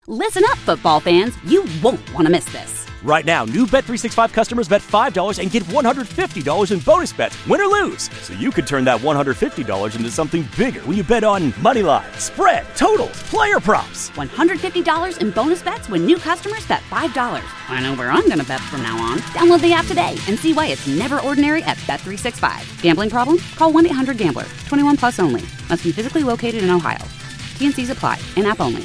Listen up, football fans. You won't want to miss this. Right now, new Bet365 customers bet $5 and get $150 in bonus bets, win or lose. So you could turn that $150 into something bigger when you bet on money line, spread, totals, player props. $150 in bonus bets when new customers bet $5. I know where I'm going to bet from now on. Download the app today and see why it's never ordinary at Bet365. Gambling problem? Call 1-800-GAMBLER. 21 plus only. Must be physically located in Ohio. T&Cs apply. In-app only.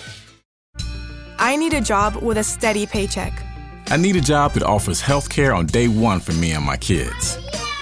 I need a job with a steady paycheck. I need a job that offers health care on day one for me and my kids.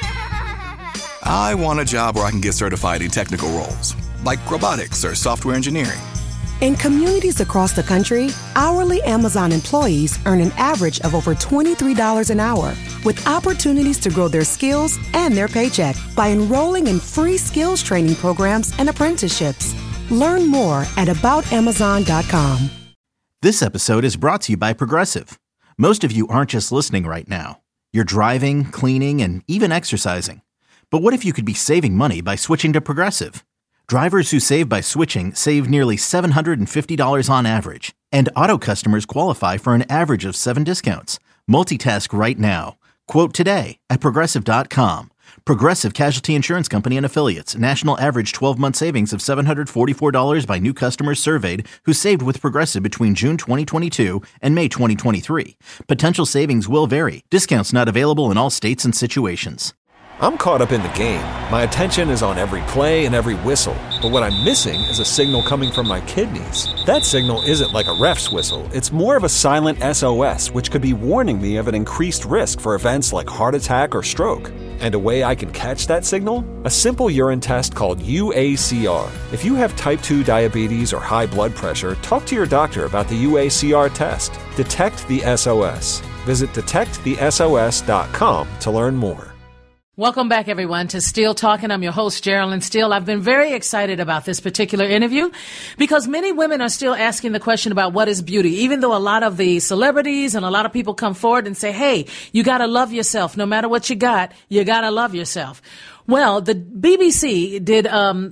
I want a job where I can get certified in technical roles, like robotics or software engineering. In communities across the country, hourly Amazon employees earn an average of over $23 an hour, with opportunities to grow their skills and their paycheck by enrolling in free skills training programs and apprenticeships. Learn more at aboutamazon.com. This episode is brought to you by Progressive. Most of you aren't just listening right now. You're driving, cleaning, and even exercising. But what if you could be saving money by switching to Progressive? Drivers who save by switching save nearly $750 on average. And auto customers qualify for an average of 7 discounts. Multitask right now. Quote today at Progressive.com. Progressive Casualty Insurance Company and Affiliates. National average 12-month savings of $744 by new customers surveyed who saved with Progressive between June 2022 and May 2023. Potential savings will vary. Discounts not available in all states and situations. I'm caught up in the game. My attention is on every play and every whistle. But what I'm missing is a signal coming from my kidneys. That signal isn't like a ref's whistle. It's more of a silent SOS, which could be warning me of an increased risk for events like heart attack or stroke. And a way I can catch that signal? A simple urine test called UACR. If you have type 2 diabetes or high blood pressure, talk to your doctor about the UACR test. Detect the SOS. Visit detectthesos.com to learn more. Welcome back, everyone, to Steele Talking. I'm your host, Geraldine Steele. I've been very excited about this particular interview because many women are still asking the question about what is beauty, even though a lot of the celebrities and a lot of people come forward and say, hey, you got to love yourself. No matter what you got to love yourself. Well, the BBC did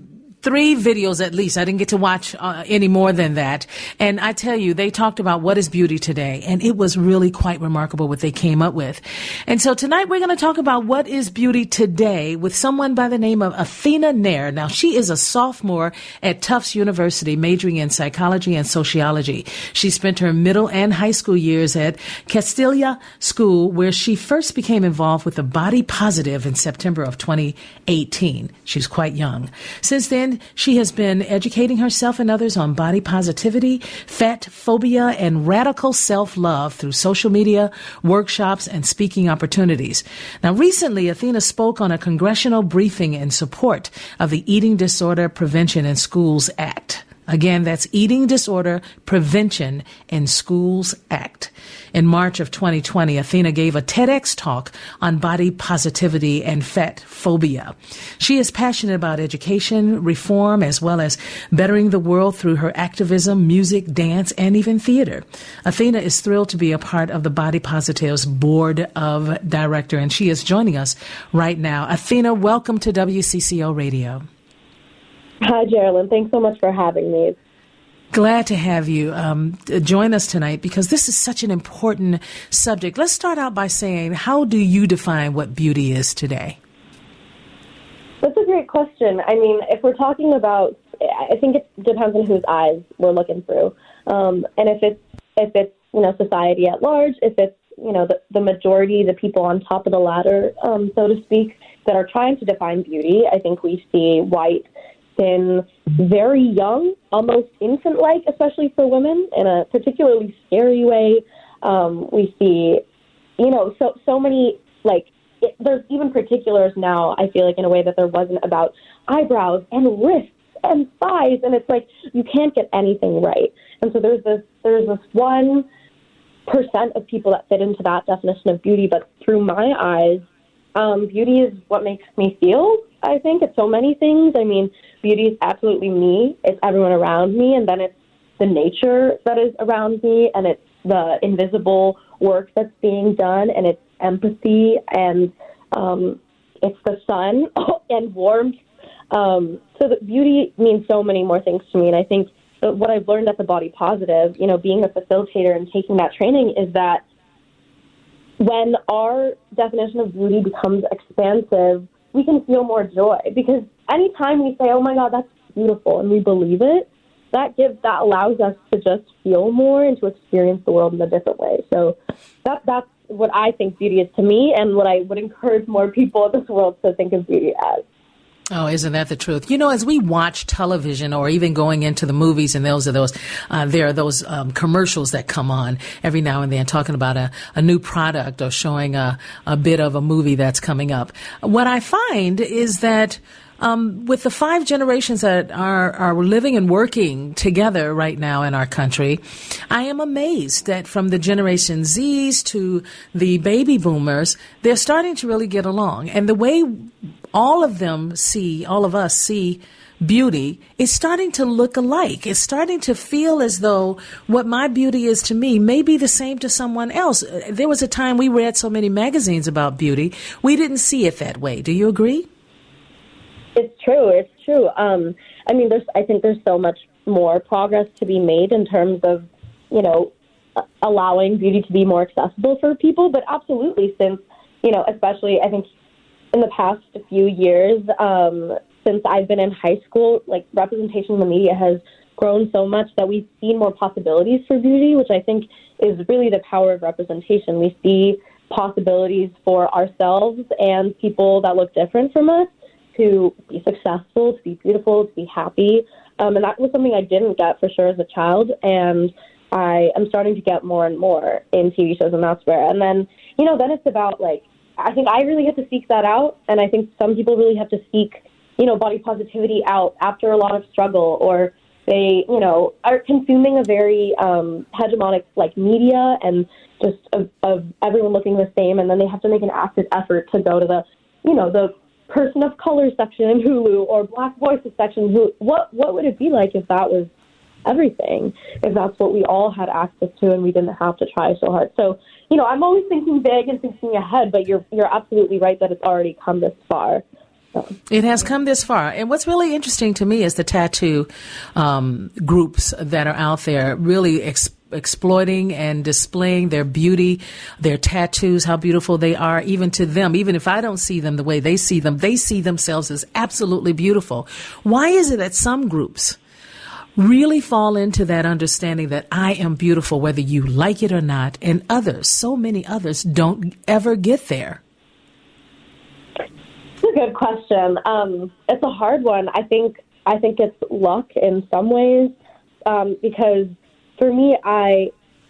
3 videos at least. I didn't get to watch any more than that. And I tell you, they talked about what is beauty today. And it was really quite remarkable what they came up with. And so tonight we're going to talk about what is beauty today with someone by the name of Athena Nair. Now, she is a sophomore at Tufts University, majoring in psychology and sociology. She spent her middle and high school years at Castilla School, where she first became involved with the Body Positive in September of 2018. She's quite young. Since then, she has been educating herself and others on body positivity, fat phobia, and radical self-love through social media, workshops, and speaking opportunities. Now, recently, Athena spoke on a congressional briefing in support of the Eating Disorder Prevention in Schools Act. Again, that's Eating Disorder Prevention in Schools Act. In March of 2020, Athena gave a TEDx talk on body positivity and fat phobia. She is passionate about education, reform, as well as bettering the world through her activism, music, dance, and even theater. Athena is thrilled to be a part of the Body Positive's board of director, and she is joining us right now. Athena, welcome to WCCO Radio. Hi, Geraldine. Thanks so much for having me. Glad to have you join us tonight because this is such an important subject. Let's start out by saying, how do you define what beauty is today? That's a great question. I mean, if we're talking about, I think it depends on whose eyes we're looking through. And if it's society at large, if it's the majority, the people on top of the ladder, so to speak, that are trying to define beauty, I think we see white, thin, very young, almost infant-like, especially for women, in a particularly scary way. We see, so many, there's even particulars now, I feel like, in a way that there wasn't about eyebrows and wrists and thighs, and it's like you can't get anything right. And so there's this 1% of people that fit into that definition of beauty, but through my eyes, beauty is what makes me feel. I think it's so many things. I mean, beauty is absolutely me. It's everyone around me. And then it's the nature that is around me. And it's the invisible work that's being done. And it's empathy. And it's the sun and warmth. So that beauty means so many more things to me. And I think what I've learned at the Body Positive, being a facilitator and taking that training, is that when our definition of beauty becomes expansive, we can feel more joy. Because anytime we say, oh my God, that's beautiful, and we believe it, that allows us to just feel more and to experience the world in a different way. So that's what I think beauty is to me, and what I would encourage more people in this world to think of beauty as. Oh, isn't that the truth? As we watch television or even going into the movies, and there are those commercials that come on every now and then talking about a new product or showing a bit of a movie that's coming up. What I find is that with the 5 generations that are living and working together right now in our country, I am amazed that from the Generation Zs to the baby boomers, they're starting to really get along. And the way all of us see beauty is starting to look alike. It's starting to feel as though what my beauty is to me may be the same to someone else. There was a time we read so many magazines about beauty, we didn't see it that way. Do you agree? It's true. I think there's so much more progress to be made in terms of, allowing beauty to be more accessible for people. But absolutely, since, especially I think in the past few years, since I've been in high school, like, representation in the media has grown so much that we've seen more possibilities for beauty, which I think is really the power of representation. We see possibilities for ourselves and people that look different from us to be successful, to be beautiful, to be happy. And that was something I didn't get for sure as a child. And I am starting to get more and more in TV shows and elsewhere. And then, then it's about, I think I really have to seek that out. And I think some people really have to seek, body positivity out after a lot of struggle, or they, are consuming a very hegemonic, media and just of everyone looking the same. And then they have to make an active effort to go to the person of color section in Hulu or Black Voices section. What would it be like if that was everything? If that's what we all had access to and we didn't have to try so hard. So, I'm always thinking big and thinking ahead, but you're absolutely right that it's already come this far. So. It has come this far. And what's really interesting to me is the tattoo groups that are out there really exploiting and displaying their beauty, their tattoos, how beautiful they are, even to them. Even if I don't see them the way they see themselves as absolutely beautiful. Why is it that some groups really fall into that understanding that I am beautiful, whether you like it or not, and others, so many others, don't ever get there? It's a good question. It's a hard one. I think it's luck in some ways, because for me, I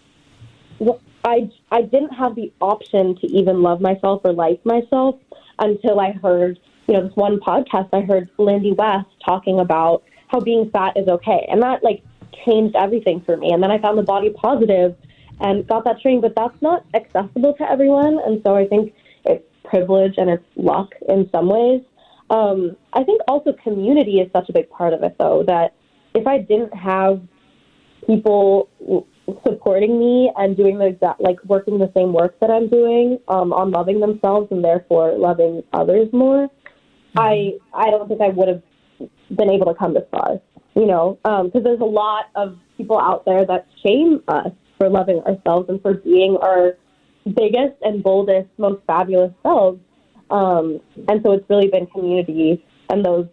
didn't have the option to even love myself or like myself until I heard, this one podcast. I heard Lindy West talking about how being fat is okay, and that changed everything for me. And then I found the Body Positive and got that training, but that's not accessible to everyone, and so I think it's privilege and it's luck in some ways. I think also community is such a big part of it, though, that if I didn't have people supporting me and doing the exact, working the same work that I'm doing, on loving themselves and therefore loving others more, I don't think I would have been able to come this far, because there's a lot of people out there that shame us for loving ourselves and for being our biggest and boldest, most fabulous selves. And so it's really been community and those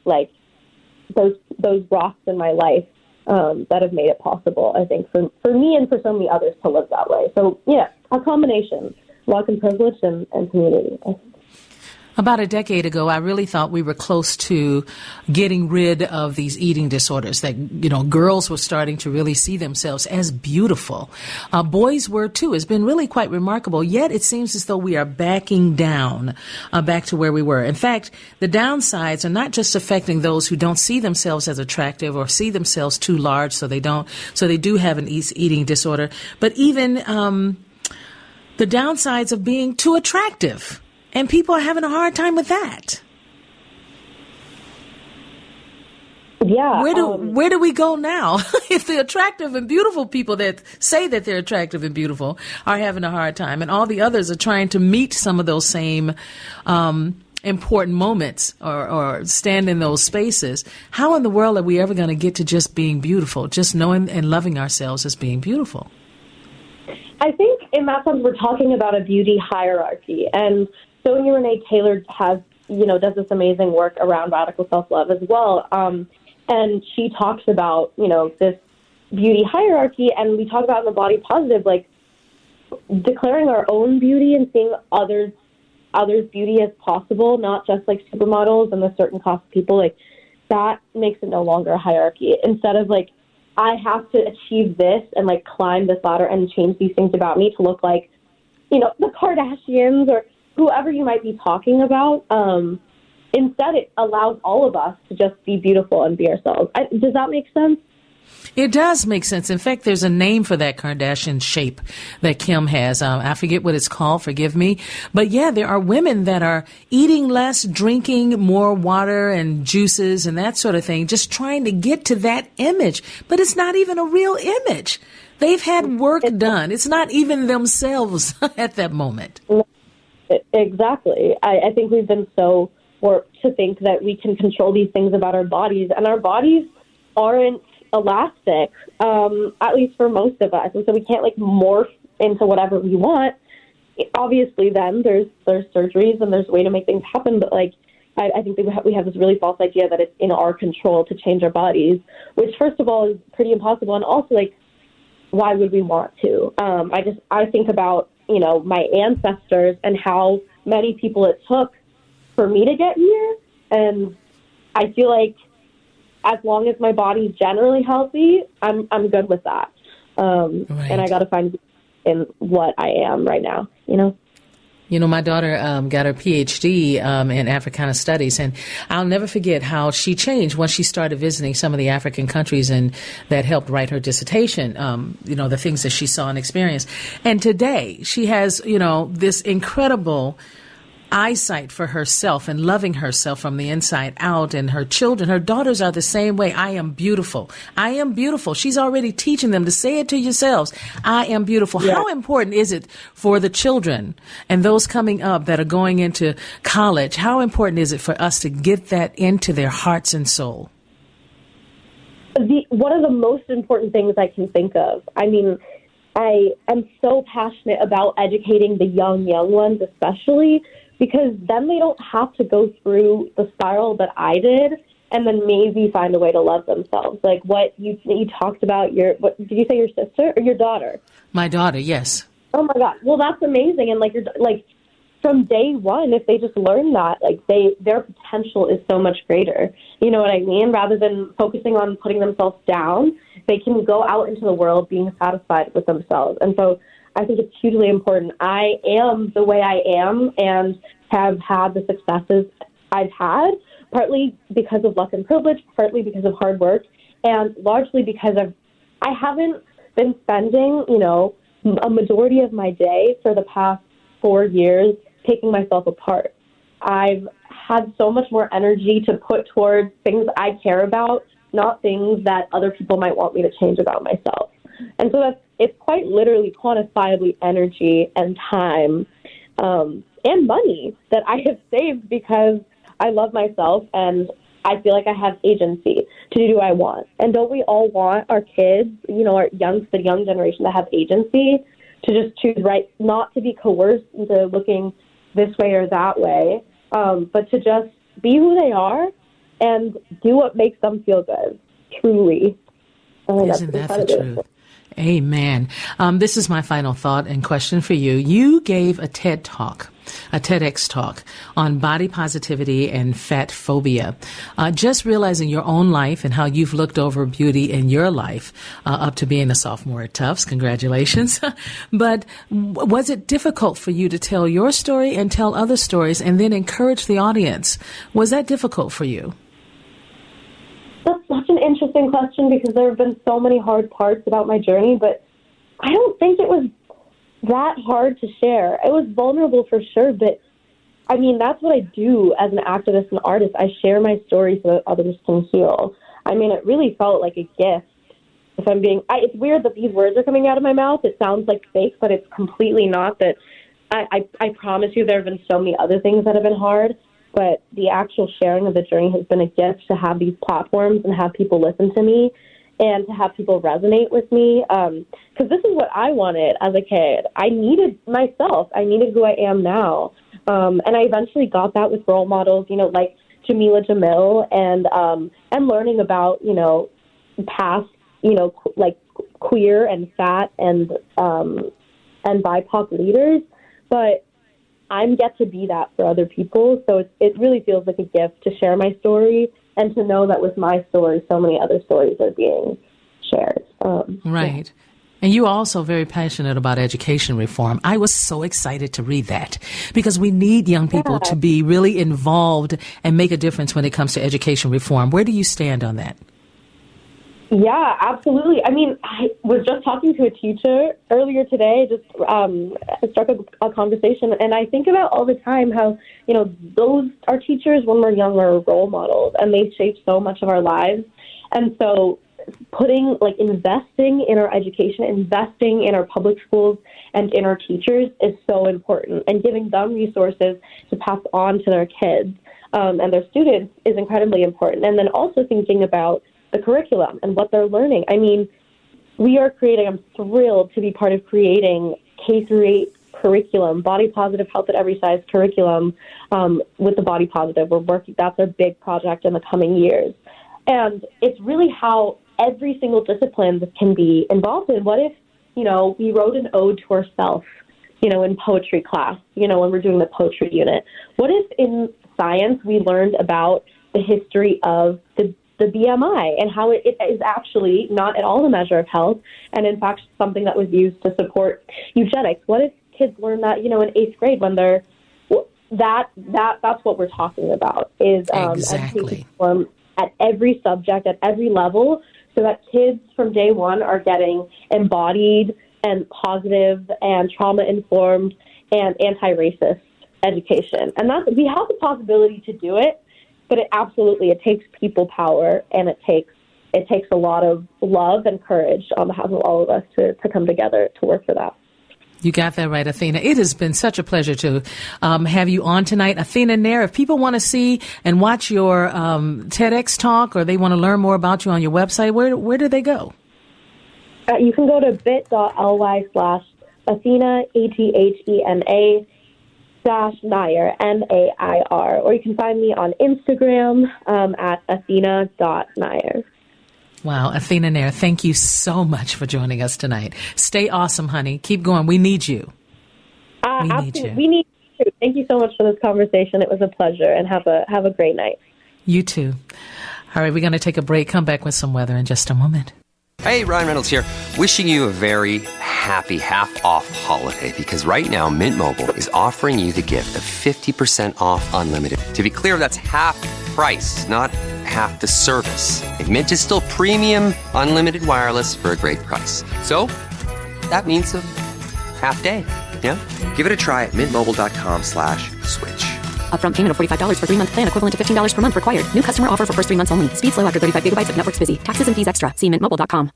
rocks in my life that have made it possible, I think, for me and for so many others to live that way. So, yeah, a combination, luck and privilege and community, I think. About a decade ago, I really thought we were close to getting rid of these eating disorders, that, girls were starting to really see themselves as beautiful. Boys were too. It's been really quite remarkable. Yet it seems as though we are backing down, back to where we were. In fact, the downsides are not just affecting those who don't see themselves as attractive or see themselves too large, so they do have an eating disorder, but even, the downsides of being too attractive. And people are having a hard time with that. Yeah. Where do we go now? If the attractive and beautiful people that say that they're attractive and beautiful are having a hard time, and all the others are trying to meet some of those same important moments or stand in those spaces, how in the world are we ever going to get to just being beautiful, just knowing and loving ourselves as being beautiful? I think in that sense, we're talking about a beauty hierarchy. And Sonia Renee Taylor does this amazing work around radical self-love as well. And she talks about, this beauty hierarchy, and we talk about in the Body Positive, like declaring our own beauty and seeing others' beauty as possible, not just like supermodels and the certain class of people. Like that makes it no longer a hierarchy. Instead of like, I have to achieve this and like climb this ladder and change these things about me to look like, the Kardashians or whoever you might be talking about. Instead, it allows all of us to just be beautiful and be ourselves. Does that make sense? It does make sense. In fact, there's a name for that Kardashian shape that Kim has. I forget what it's called. Forgive me. But yeah, there are women that are eating less, drinking more water and juices and that sort of thing, just trying to get to that image. But it's not even a real image. They've had work done. It's not even themselves at that moment. Exactly. I think we've been so warped to think that we can control these things about our bodies, and our bodies aren't elastic, at least for most of us. And so we can't like morph into whatever we want. Obviously, then there's surgeries and there's a way to make things happen. But like, I think that we have this really false idea that it's in our control to change our bodies, which first of all is pretty impossible. And also, like, why would we want to? I think about, my ancestors and how many people it took for me to get here. And I feel like as long as my body's generally healthy, I'm good with that. Right. And I got to find in what I am right now, My daughter got her PhD in Africana Studies, and I'll never forget how she changed once she started visiting some of the African countries, and that helped write her dissertation, the things that she saw and experienced. And today she has, this incredible eyesight for herself and loving herself from the inside out, and her children, her daughters are the same way. I am beautiful. I am beautiful. She's already teaching them to say it to yourselves. I am beautiful. Yeah. How important is it for the children and those coming up that are going into college? How important is it for us to get that into their hearts and soul? One of the most important things I can think of. I mean, I am so passionate about educating the young ones, especially, because then they don't have to go through the spiral that I did and then maybe find a way to love themselves. Like what you talked about, what did you say, your sister or your daughter? My daughter, yes. Oh my God. Well, that's amazing. And from day one, if they just learn that, their potential is so much greater. You know what I mean? Rather than focusing on putting themselves down, they can go out into the world being satisfied with themselves. And so I think it's hugely important. I am the way I am and have had the successes I've had, partly because of luck and privilege, partly because of hard work, and largely because I haven't been spending, a majority of my day for the past 4 years taking myself apart. I've had so much more energy to put towards things I care about, not things that other people might want me to change about myself. And so it's quite literally quantifiably energy and time and money that I have saved because I love myself and I feel like I have agency to do what I want. And don't we all want our kids, the young generation to have agency, to just choose right, not to be coerced into looking this way or that way, but to just be who they are and do what makes them feel good, truly. Isn't that the truth? Amen. This is my final thought and question for you. You gave a TEDx talk on body positivity and fat phobia. Just realizing your own life and how you've looked over beauty in your life up to being a sophomore at Tufts. Congratulations. But was it difficult for you to tell your story and tell other stories and then encourage the audience? Was that difficult for you? That's such an interesting question because there have been so many hard parts about my journey, but I don't think it was that hard to share. It was vulnerable for sure, but I mean, that's what I do as an activist and artist. I share my story so that others can heal. I mean, it really felt like a gift. If I'm being, it's weird that these words are coming out of my mouth. It sounds like fake, but it's completely not. That I promise you there have been so many other things that have been hard. but the actual sharing of the journey has been a gift to have these platforms and have people listen to me and to have people resonate with me. Because this is what I wanted as a kid. I needed myself. I needed who I am now. And I eventually got that with role models, you know, like Jamila Jamil, and learning about, you know, past, you know, like queer and fat and BIPOC leaders. But I'm yet to be that for other people. So it really feels like a gift to share my story and to know that with my story, so many other stories are being shared. Right. Yeah. And you're also very passionate about education reform. I was so excited to read that because we need young people to be really involved and make a difference when it comes to education reform. Where do you stand on that? Yeah, absolutely. I mean, I was just talking to a teacher earlier today, just struck a conversation, and I think about all the time how, you know, those our teachers when we're young are role models, and they shape so much of our lives. And so investing in our education, investing in our public schools and in our teachers is so important, and giving them resources to pass on to their kids and their students is incredibly important. And then also thinking about the curriculum and what they're learning. I mean, I'm thrilled to be part of creating K-8 curriculum, body positive health at every size curriculum with the body positive. That's a big project in the coming years. And it's really how every single discipline can be involved in. What if, you know, we wrote an ode to ourselves, you know, in poetry class, you know, when we're doing the poetry unit? What if in science we learned about the history of the BMI and how it is actually not at all a measure of health, and in fact something that was used to support eugenics? What if kids learn that, you know, in 8th grade when they're that's what we're talking about is exactly at every subject, at every level, so that kids from day one are getting embodied and positive and trauma-informed and anti-racist education. And we have the possibility to do it, but it takes people power, and it takes a lot of love and courage on behalf of all of us to come together to work for that. You got that right, Athena. It has been such a pleasure to have you on tonight. Athena Nair, if people want to see and watch your TEDx talk, or they want to learn more about you on your website, where do they go? You can go to bit.ly/Athena, ATHENA, Nair, NAIR, or you can find me on Instagram at Athena.Nair. Wow, Athena Nair, thank you so much for joining us tonight. Stay awesome, honey. Keep going. We need you. Absolutely. We need you. Thank you so much for this conversation. It was a pleasure, and have a great night. You too. All right, we're going to take a break. Come back with some weather in just a moment. Hey, Ryan Reynolds here. Wishing you a very happy half-off holiday, because right now Mint Mobile is offering you the gift of 50% off unlimited. To be clear, that's half price, not half the service. And Mint is still premium unlimited wireless for a great price. So that means a half day. Yeah? Give it a try at mintmobile.com/switch. Upfront payment of $45 for 3-month plan, equivalent to $15 per month required. New customer offer for first 3 months only. Speed slow after 35 gigabytes if network's busy. Taxes and fees extra. See mintmobile.com.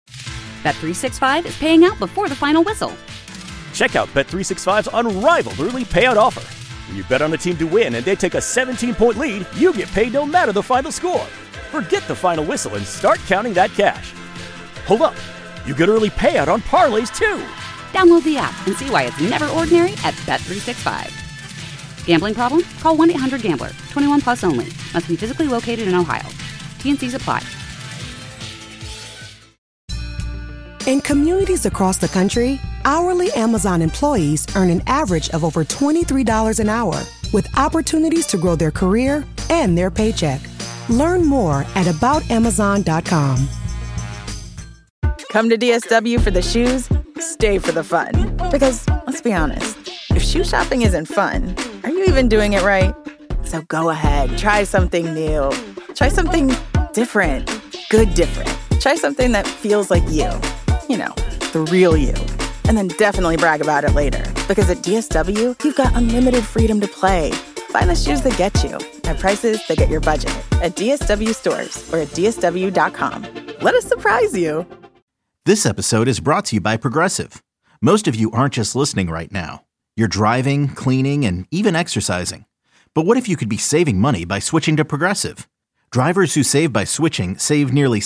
Bet365 is paying out before the final whistle. Check out Bet365's unrivaled early payout offer. When you bet on a team to win and they take a 17-point lead, you get paid no matter the final score. Forget the final whistle and start counting that cash. Hold up. You get early payout on parlays, too. Download the app and see why it's never ordinary at Bet365. Gambling problem? Call 1-800-GAMBLER. 21 plus only. Must be physically located in Ohio. T&Cs apply. In communities across the country, hourly Amazon employees earn an average of over $23 an hour, with opportunities to grow their career and their paycheck. Learn more at aboutamazon.com. Come to DSW for the shoes, stay for the fun. Because, let's be honest, if shoe shopping isn't fun, are you even doing it right? So go ahead, try something new. Try something different. Good different. Try something that feels like you. You know, the real you. And then definitely brag about it later. Because at DSW, you've got unlimited freedom to play. Find the shoes that get you at prices that get your budget at DSW stores or at DSW.com. Let us surprise you. This episode is brought to you by Progressive. Most of you aren't just listening right now. You're driving, cleaning, and even exercising. But what if you could be saving money by switching to Progressive? Drivers who save by switching save nearly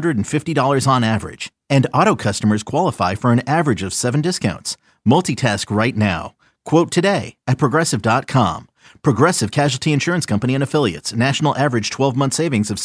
$750 on average, and auto customers qualify for an average of 7 discounts. Multitask right now. Quote today at Progressive.com. Progressive Casualty Insurance Company and Affiliates. National average 12-month savings of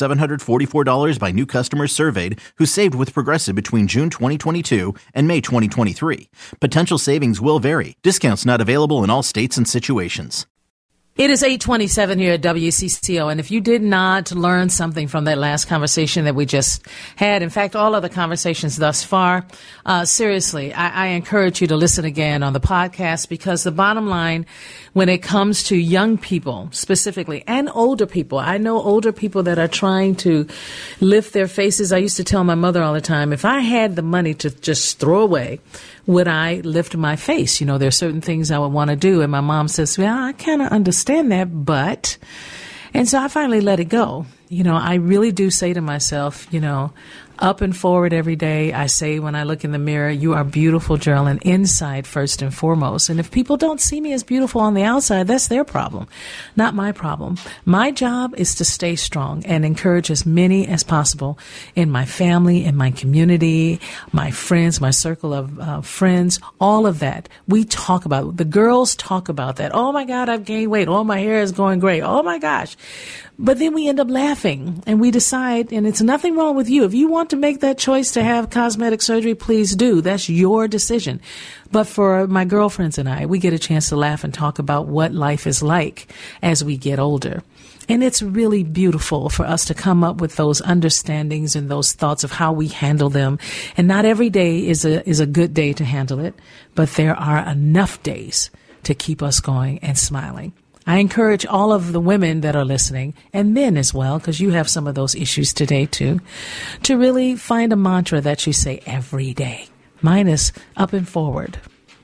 $744 by new customers surveyed who saved with Progressive between June 2022 and May 2023. Potential savings will vary. Discounts not available in all states and situations. It is 8:27 here at WCCO, and if you did not learn something from that last conversation that we just had, in fact, all of the conversations thus far, seriously, I encourage you to listen again on the podcast, because the bottom line, when it comes to young people specifically, and older people, I know older people that are trying to lift their faces. I used to tell my mother all the time, if I had the money to just throw away, would I lift my face? You know, there are certain things I would want to do. And my mom says, well, I kind of understand that, but, and so I finally let it go. You know, I really do say to myself, you know, up and forward every day. I say when I look in the mirror, you are beautiful, Geraldine, inside first and foremost. And if people don't see me as beautiful on the outside, that's their problem, not my problem. My job is to stay strong and encourage as many as possible in my family, in my community, my friends, my circle of friends, all of that. We talk about it. The girls talk about that. Oh, my God, I've gained weight. Oh, my hair is going gray. Oh, my gosh. But then we end up laughing and we decide, and it's nothing wrong with you. If you want to make that choice to have cosmetic surgery, please do. That's your decision. But for my girlfriends and I, we get a chance to laugh and talk about what life is like as we get older. And it's really beautiful for us to come up with those understandings and those thoughts of how we handle them. And not every day is a good day to handle it, but there are enough days to keep us going and smiling. I encourage all of the women that are listening, and men as well, because you have some of those issues today too, to really find a mantra that you say every day. Mine is up and forward.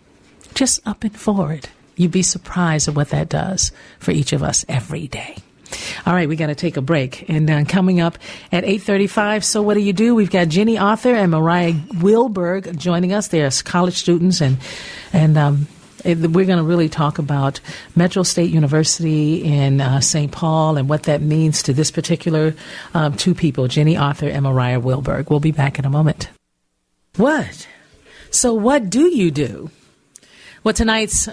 Just up and forward. You'd be surprised at what that does for each of us every day. All right, we got to take a break. And coming up at 8:35, So What Do You Do? We've got Jenny Arthur and Mariah Wilberg joining us. They're college students, and we're going to really talk about Metro State University in St. Paul and what that means to this particular two people, Jenny Arthur and Mariah Wilberg. We'll be back in a moment. What? So what do you do? Well, tonight's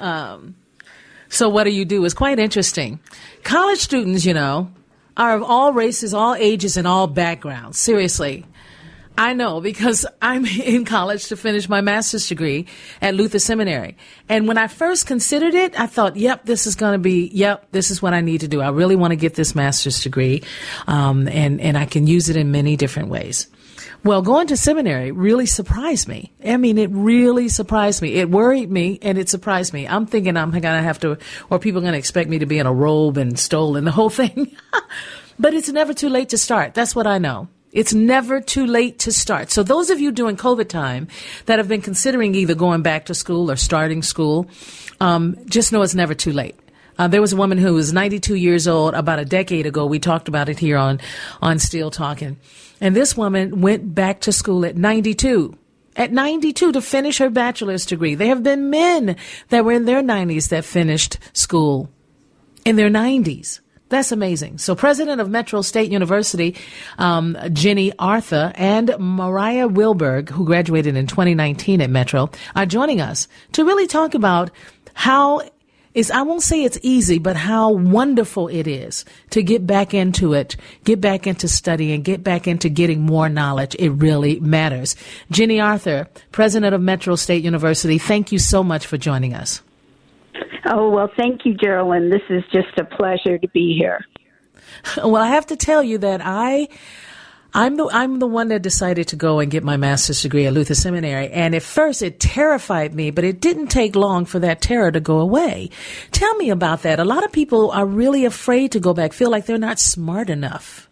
So What Do You Do is quite interesting. College students, you know, are of all races, all ages, and all backgrounds. Seriously. I know, because I'm in college to finish my master's degree at Luther Seminary. And when I first considered it, I thought, this is what I need to do. I really want to get this master's degree, and I can use it in many different ways. Well, going to seminary really surprised me. I mean, it really surprised me. It worried me, and it surprised me. I'm thinking I'm going to have to, or people are going to expect me to be in a robe and stole and the whole thing. But it's never too late to start. That's what I know. It's never too late to start. So those of you during COVID time that have been considering either going back to school or starting school, just know it's never too late. There was a woman who was 92 years old about a decade ago. We talked about it here on Still Talking. And this woman went back to school at 92. At 92 to finish her bachelor's degree. There have been men that were in their 90s that finished school in their 90s. That's amazing. So president of Metro State University, Jenny Arthur, and Mariah Wilberg, who graduated in 2019 at Metro, are joining us to really talk about how I won't say it's easy, but how wonderful it is to get back into it, get back into studying, get back into getting more knowledge. It really matters. Jenny Arthur, president of Metro State University, thank you so much for joining us. Oh, well, thank you, Geraldine. This is just a pleasure to be here. Well, I have to tell you that I'm the one that decided to go and get my master's degree at Luther Seminary. And at first it terrified me, but it didn't take long for that terror to go away. Tell me about that. A lot of people are really afraid to go back, feel like they're not smart enough.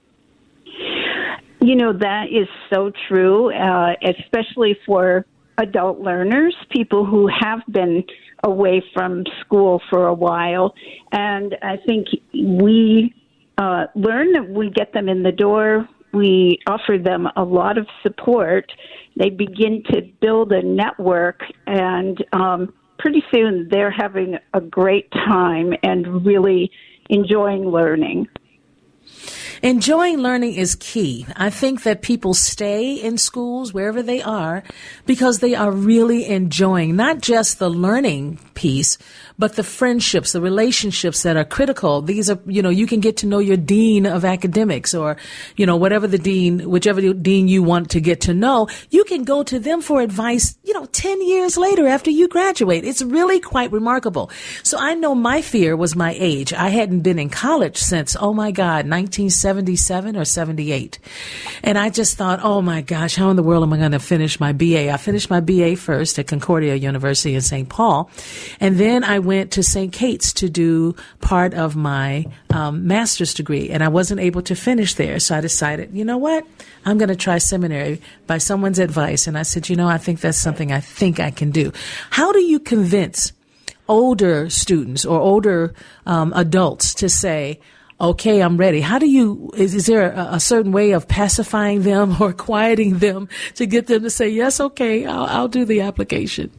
You know, that is so true, especially for adult learners, people who have been away from school for a while. And I think we learn that we get them in the door. We offer them a lot of support. They begin to build a network, and pretty soon they're having a great time and really enjoying learning. Enjoying learning is key. I think that people stay in schools wherever they are because they are really enjoying not just the learning piece, but the friendships, the relationships that are critical. These are, you can get to know your dean of academics or, whichever dean you want to get to know. You can go to them for advice, 10 years later after you graduate. It's really quite remarkable. So I know my fear was my age. I hadn't been in college since, 1977 or 78. And I just thought, oh my gosh, how in the world am I going to finish my BA? I finished my BA first at Concordia University in St. Paul. And then I went to St. Kate's to do part of my master's degree. And I wasn't able to finish there. So I decided, you know what? I'm going to try seminary by someone's advice. And I said, I think that's something I think I can do. How do you convince older students or older adults to say, okay, I'm ready? How do is there a certain way of pacifying them or quieting them to get them to say, yes, okay, I'll do the application?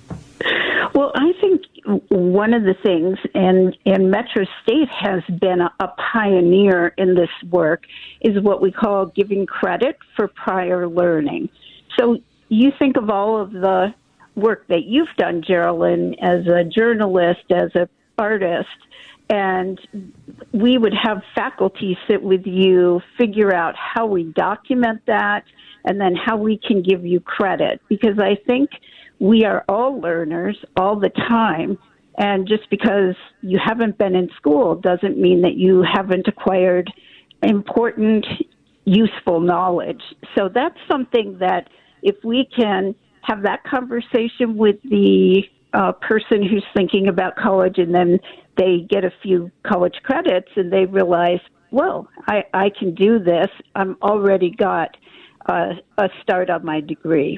Well, I think one of the things, and Metro State has been a pioneer in this work, is what we call giving credit for prior learning. So you think of all of the work that you've done, Geraldine, as a journalist, as an artist, and we would have faculty sit with you, figure out how we document that, and then how we can give you credit. Because I think we are all learners all the time, and just because you haven't been in school doesn't mean that you haven't acquired important, useful knowledge. So that's something that if we can have that conversation with the person who's thinking about college, and then they get a few college credits and they realize, well, I can do this. I'm already got a start on my degree.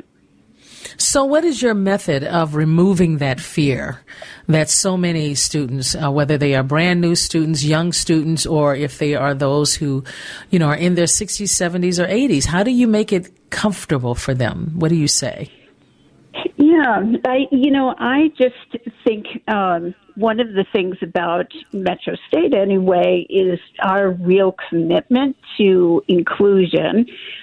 So what is your method of removing that fear that so many students, whether they are brand new students, young students, or if they are those who, are in their 60s, 70s, or 80s, how do you make it comfortable for them? What do you say? Yeah, I just think one of the things about Metro State anyway is our real commitment to inclusion.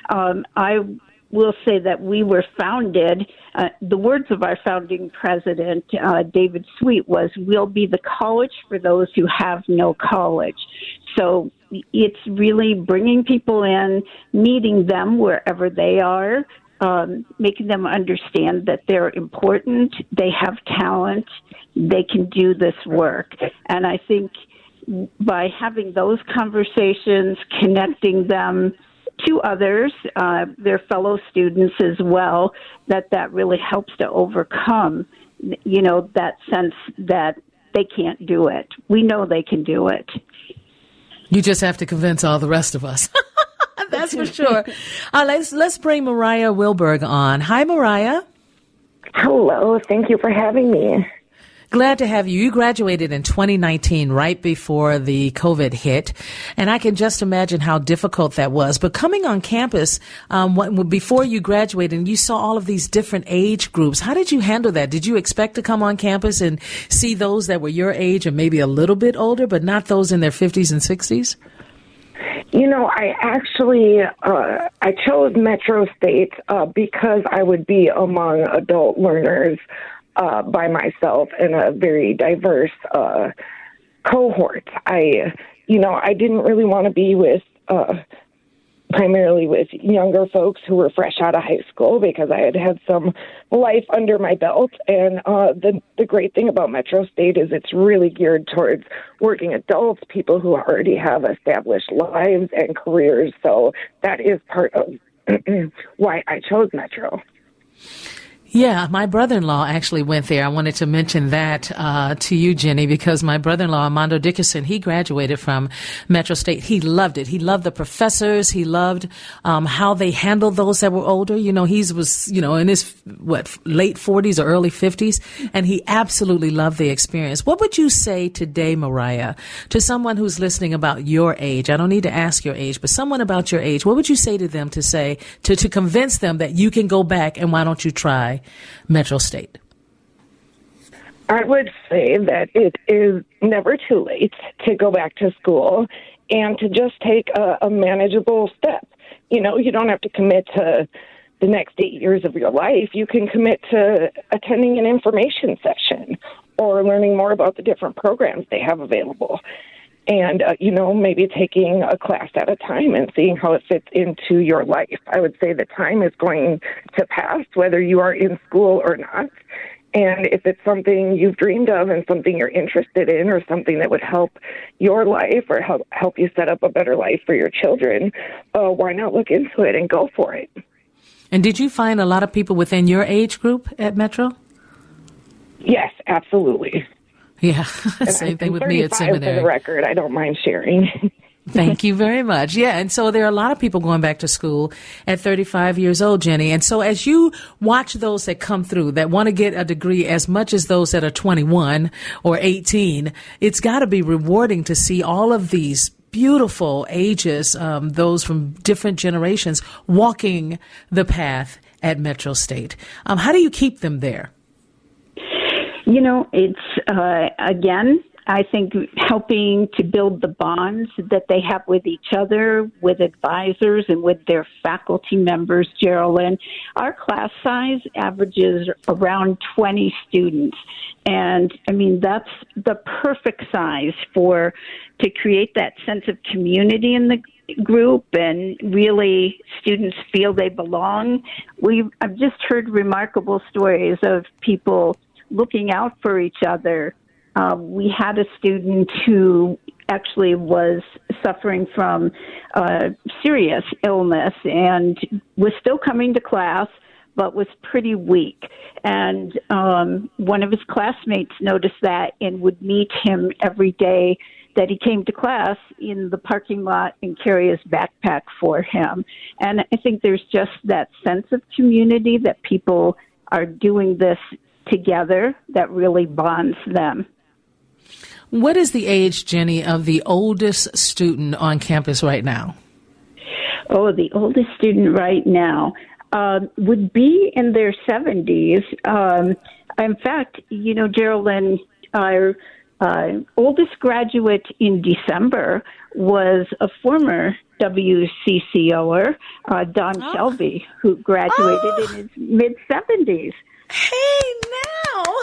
I will say that we were founded, the words of our founding president, David Sweet, was, we'll be the college for those who have no college. So it's really bringing people in, meeting them wherever they are, making them understand that they're important, they have talent, they can do this work. And I think by having those conversations, connecting them to others, their fellow students as well, that really helps to overcome, that sense that they can't do it. We know they can do it. You just have to convince all the rest of us. That's for sure. Let's bring Mariah Wilberg on. Hi, Mariah. Hello. Thank you for having me. Glad to have you. You graduated in 2019, right before the COVID hit, and I can just imagine how difficult that was. But coming on campus, before you graduated, and you saw all of these different age groups, how did you handle that? Did you expect to come on campus and see those that were your age and maybe a little bit older, but not those in their 50s and 60s? I actually, I chose Metro State because I would be among adult learners by myself in a very diverse cohort. I didn't really want to be with primarily with younger folks who were fresh out of high school because I had some life under my belt. And the great thing about Metro State is it's really geared towards working adults, people who already have established lives and careers. So that is part of why I chose Metro. Yeah, my brother-in-law actually went there. I wanted to mention that to you, Jenny, because my brother-in-law, Armando Dickerson, he graduated from Metro State. He loved it. He loved the professors. He loved how they handled those that were older. He was, in his, late 40s or early 50s, and he absolutely loved the experience. What would you say today, Mariah, to someone who's listening about your age? I don't need to ask your age, but someone about your age. What would you say to them to convince them that you can go back and why don't you try Metro State? I would say that it is never too late to go back to school and to just take a manageable step. You know, you don't have to commit to the next 8 years of your life. You can commit to attending an information session or learning more about the different programs they have available. And, maybe taking a class at a time and seeing how it fits into your life. I would say the time is going to pass, whether you are in school or not. And if it's something you've dreamed of and something you're interested in or something that would help your life or help you set up a better life for your children, why not look into it and go for it? And did you find a lot of people within your age group at Metro? Yes, absolutely. Yeah, same thing with me at seminary. For the record, I don't mind sharing. Thank you very much. Yeah, and so there are a lot of people going back to school at 35 years old, Jenny. And so as you watch those that come through that want to get a degree as much as those that are 21 or 18, it's got to be rewarding to see all of these beautiful ages, those from different generations, walking the path at Metro State. How do you keep them there? It's, again, I think helping to build the bonds that they have with each other, with advisors, and with their faculty members, Geraldine. Our class size averages around 20 students. And, that's the perfect size to create that sense of community in the group and really students feel they belong. I've just heard remarkable stories of people looking out for each other. We had a student who actually was suffering from serious illness and was still coming to class, but was pretty weak. And one of his classmates noticed that and would meet him every day that he came to class in the parking lot and carry his backpack for him. And I think there's just that sense of community that people are doing this together that really bonds them. What is the age, Jenny, of the oldest student on campus right now? Oh, the oldest student right now would be in their 70s. In fact, Geraldine, our oldest graduate in December was a former WCCOer, Don Shelby, who graduated in his mid-70s. Hey, now!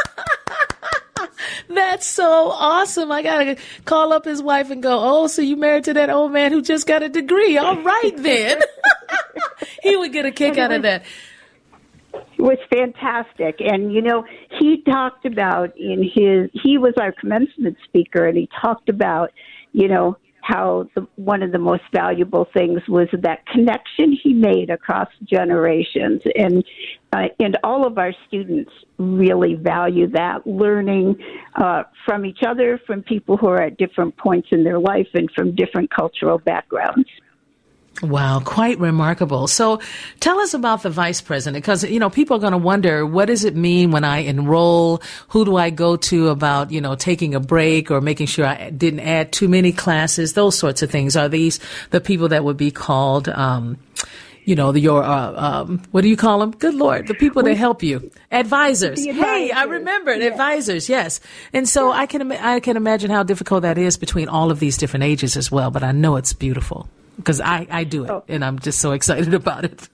That's so awesome. I got to call up his wife and go, oh, so you married to that old man who just got a degree. All right, then. He would get a kick out of that. It was fantastic. And, he talked about he was our commencement speaker, and he talked about, how one of the most valuable things was that connection he made across generations. And all of our students really value that, learning from each other, from people who are at different points in their life and from different cultural backgrounds. Wow, quite remarkable. So tell us about the vice president, because, people are going to wonder, what does it mean when I enroll? Who do I go to about, taking a break or making sure I didn't add too many classes, those sorts of things? Are these the people that would be called, what do you call them? Good Lord, the people that help you. Advisors. Hey, I remembered. Yeah. Advisors, yes. And so I can imagine how difficult that is between all of these different ages as well, but I know it's beautiful. Because I do it, and I'm just so excited about it.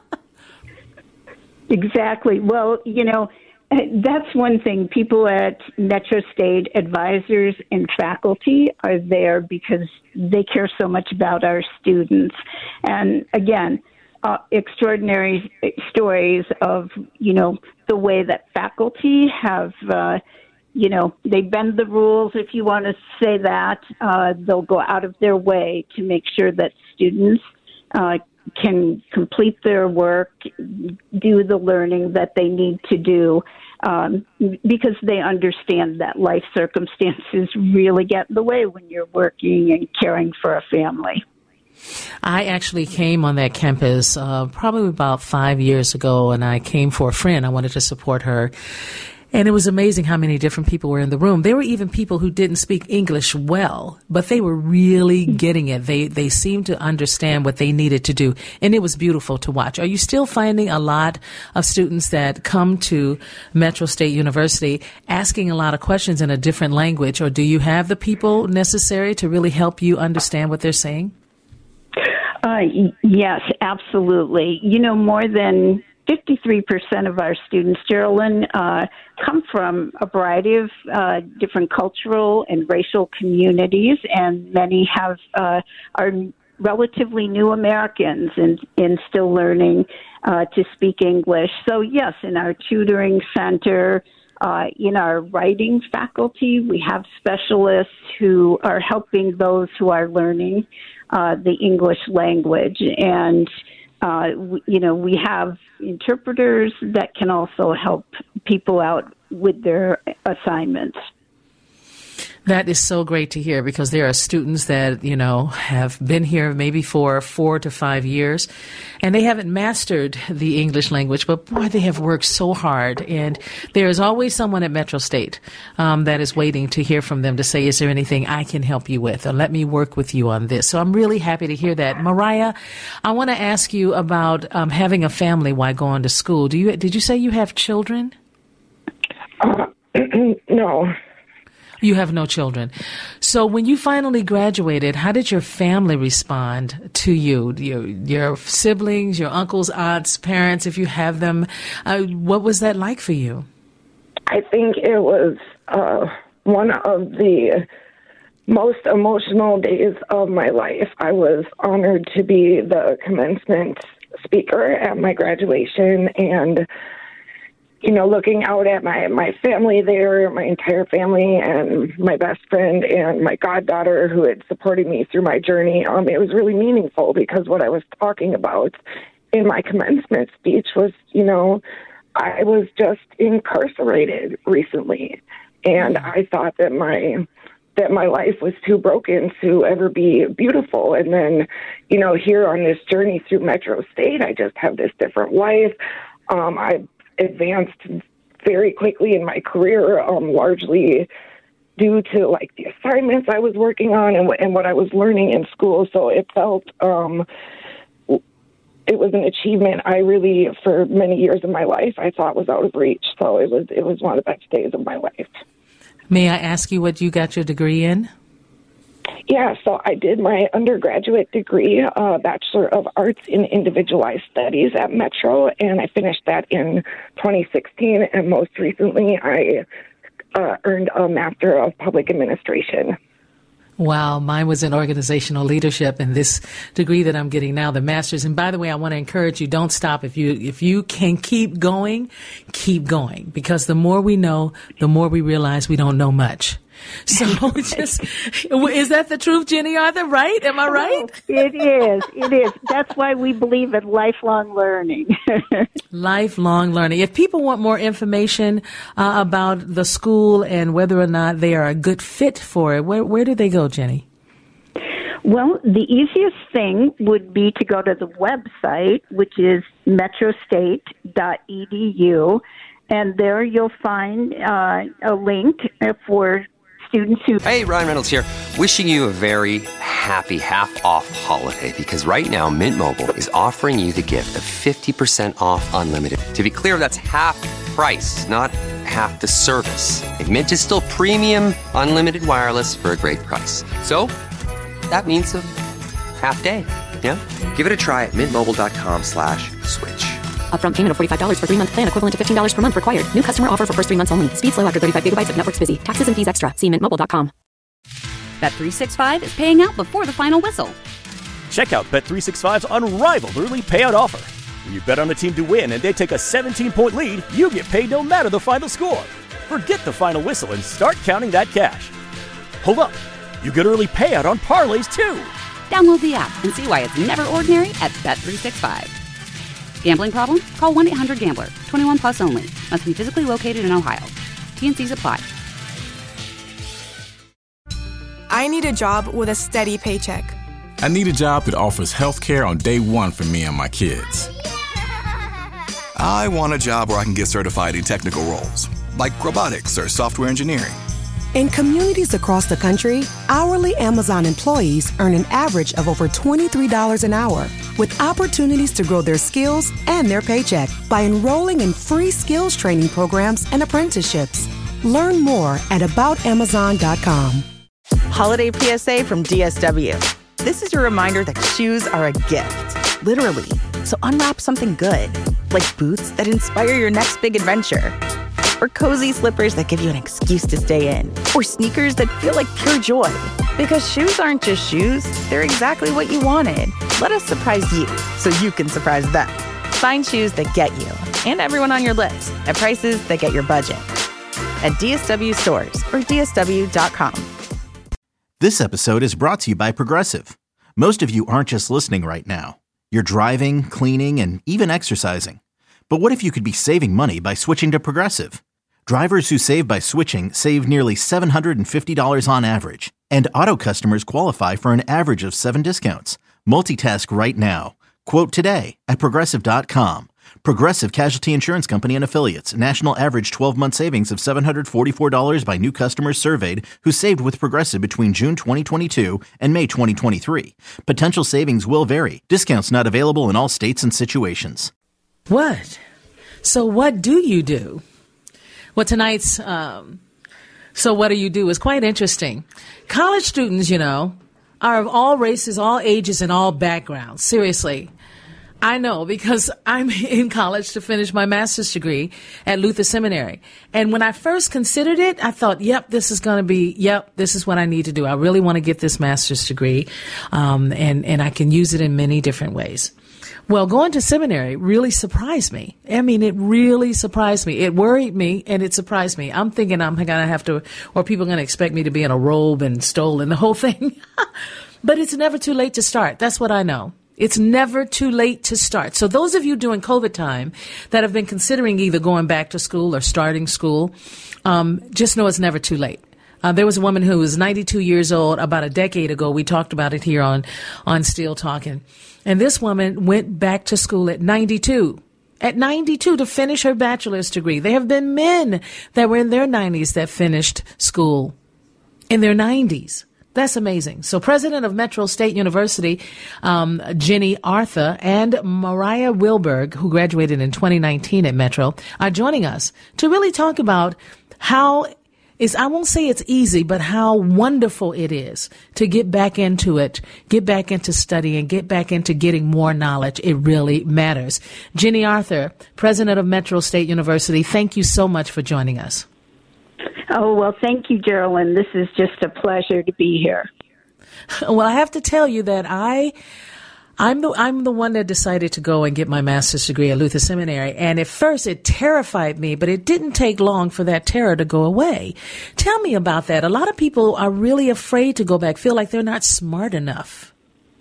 Exactly. Well, that's one thing. People at Metro State, advisors and faculty, are there because they care so much about our students. And again, extraordinary stories of, the way that faculty have they bend the rules, if you want to say that. They'll go out of their way to make sure that students can complete their work, do the learning that they need to do, because they understand that life circumstances really get in the way when you're working and caring for a family. I actually came on that campus probably about 5 years ago, and I came for a friend. I wanted to support her. And it was amazing how many different people were in the room. There were even people who didn't speak English well, but they were really getting it. They seemed to understand what they needed to do, and it was beautiful to watch. Are you still finding a lot of students that come to Metro State University asking a lot of questions in a different language, or do you have the people necessary to really help you understand what they're saying? Yes, absolutely. More than 53% of our students, Geraldine, come from a variety of different cultural and racial communities, and many are relatively new Americans and still learning to speak English. So, yes, in our tutoring center, in our writing faculty, we have specialists who are helping those who are learning the English language. And we have interpreters that can also help people out with their assignments. That is so great to hear, because there are students that, have been here maybe for 4 to 5 years, and they haven't mastered the English language, but boy, they have worked so hard. And there is always someone at Metro State that is waiting to hear from them to say, is there anything I can help you with? Or let me work with you on this. So I'm really happy to hear that. Mariah, I want to ask you about having a family while going to school. Did you say you have children? No. You have no children. So when you finally graduated, how did your family respond to you? Your siblings, your uncles, aunts, parents, if you have them, what was that like for you? I think it was one of the most emotional days of my life. I was honored to be the commencement speaker at my graduation, and looking out at my family there, my entire family, and my best friend and my goddaughter who had supported me through my journey, it was really meaningful, because what I was talking about in my commencement speech was, I was just incarcerated recently, and I thought that my life was too broken to ever be beautiful. And then, here on this journey through Metro State, I just have this different life. I advanced very quickly in my career, largely due to the assignments I was working on and what I was learning in school. So it felt it was an achievement I really, for many years of my life, I thought was out of reach. So it was one of the best days of my life. May I ask you what you got your degree in? Yeah, so I did my undergraduate degree, Bachelor of Arts in Individualized Studies at Metro, and I finished that in 2016, and most recently I earned a Master of Public Administration. Wow, mine was in organizational leadership, and this degree that I'm getting now, the master's. And by the way, I want to encourage you, don't stop. If you can keep going, because the more we know, the more we realize we don't know much. So is that the truth, Jenny Arthur, right? Am I right? It is. That's why we believe in lifelong learning. Lifelong learning. If people want more information about the school and whether or not they are a good fit for it, where do they go, Jenny? Well, the easiest thing would be to go to the website, which is metrostate.edu, and there you'll find a link for students who... Hey, Ryan Reynolds here, wishing you a very happy half-off holiday, because right now Mint Mobile is offering you the gift of 50% off unlimited. To be clear, that's half price, not half the service. And Mint is still premium unlimited wireless for a great price. So that means a half day, yeah? Give it a try at mintmobile.com/switch. Upfront payment of $45 for 3-month plan, equivalent to $15 per month required. New customer offer for first 3 months only. Speed slow after 35 gigabytes if network's busy. Taxes and fees extra. See mintmobile.com. Bet365 is paying out before the final whistle. Check out Bet365's unrivaled early payout offer. When you bet on a team to win and they take a 17-point lead, you get paid no matter the final score. Forget the final whistle and start counting that cash. Hold up. You get early payout on parlays, too. Download the app and see why it's never ordinary at Bet365. Gambling problem? Call 1-800-GAMBLER. 21 plus only. Must be physically located in Ohio. T&Cs apply. I need a job with a steady paycheck. I need a job that offers health care on day one for me and my kids. I want a job where I can get certified in technical roles, like robotics or software engineering. In communities across the country, hourly Amazon employees earn an average of over $23 an hour, with opportunities to grow their skills and their paycheck by enrolling in free skills training programs and apprenticeships. Learn more at aboutamazon.com. Holiday PSA from DSW. This is your reminder that shoes are a gift, literally. So unwrap something good, like boots that inspire your next big adventure, or cozy slippers that give you an excuse to stay in, or sneakers that feel like pure joy. Because shoes aren't just shoes, they're exactly what you wanted. Let us surprise you so you can surprise them. Find shoes that get you and everyone on your list at prices that get your budget. At DSW stores or DSW.com. This episode is brought to you by Progressive. Most of you aren't just listening right now. You're driving, cleaning, and even exercising. But what if you could be saving money by switching to Progressive? Drivers who save by switching save nearly $750 on average. And auto customers qualify for an average of 7 discounts. Multitask right now. Quote today at Progressive.com. Progressive Casualty Insurance Company and Affiliates. National average 12-month savings of $744 by new customers surveyed who saved with Progressive between June 2022 and May 2023. Potential savings will vary. Discounts not available in all states and situations. What? So what do you do? Well, tonight's So What Do You Do is quite interesting. College students, are of all races, all ages, and all backgrounds. Seriously. I know because I'm in college to finish my master's degree at Luther Seminary. And when I first considered it, I thought, this is what I need to do. I really want to get this master's degree. And I can use it in many different ways. Well, going to seminary really surprised me. I mean, it really surprised me. It worried me and it surprised me. I'm thinking I'm going to have to, or people are going to expect me to be in a robe and stole and the whole thing. But it's never too late to start. That's what I know. It's never too late to start. So those of you during COVID time that have been considering either going back to school or starting school, just know it's never too late. There was a woman who was 92 years old about a decade ago. We talked about it here on Still Talking. And this woman went back to school at 92 to finish her bachelor's degree. There have been men that were in their 90s that finished school in their 90s. That's amazing. So president of Metro State University, Jenny Arthur, and Mariah Wilberg, who graduated in 2019 at Metro, are joining us to really talk about how I won't say it's easy, but how wonderful it is to get back into it, get back into studying, get back into getting more knowledge. It really matters. Jenny Arthur, president of Metro State University, thank you so much for joining us. Oh, well, thank you, Geraldine. This is just a pleasure to be here. Well, I have to tell you that I'm the one that decided to go and get my master's degree at Luther Seminary. And at first it terrified me, but it didn't take long for that terror to go away. Tell me about that. A lot of people are really afraid to go back, feel like they're not smart enough.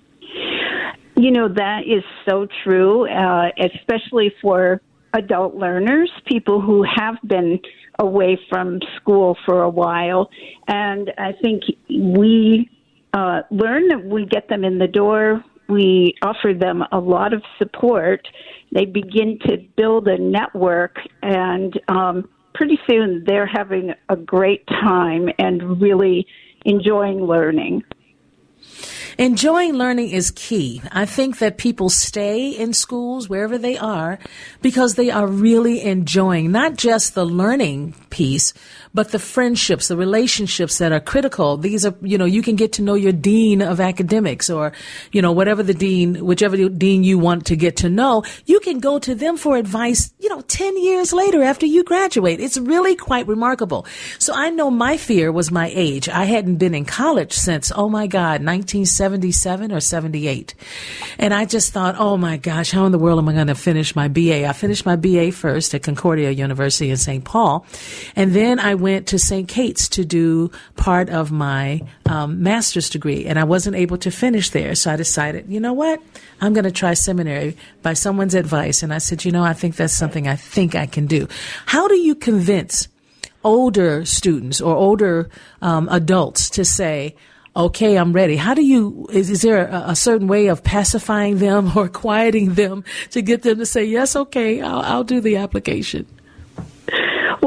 That is so true, especially for adult learners, people who have been away from school for a while. And I think we learn that we get them in the door. We offer them a lot of support. They begin to build a network, and pretty soon they're having a great time and really enjoying learning. Enjoying learning is key. I think that people stay in schools wherever they are because they are really enjoying not just the learning piece, but the friendships, the relationships that are critical. These are, you can get to know your dean of academics or, whichever dean you want to get to know. You can go to them for advice, 10 years later after you graduate. It's really quite remarkable. So I know my fear was my age. I hadn't been in college since, 1977 or 78. And I just thought, oh my gosh, how in the world am I going to finish my BA? I finished my BA first at Concordia University in St. Paul. And then I went to St. Kate's to do part of my master's degree. And I wasn't able to finish there. So I decided, you know what? I'm going to try seminary by someone's advice. And I said, I think that's something I think I can do. How do you convince older students or older adults to say, okay, I'm ready? How do is there a certain way of pacifying them or quieting them to get them to say, yes, okay, I'll do the application? Well,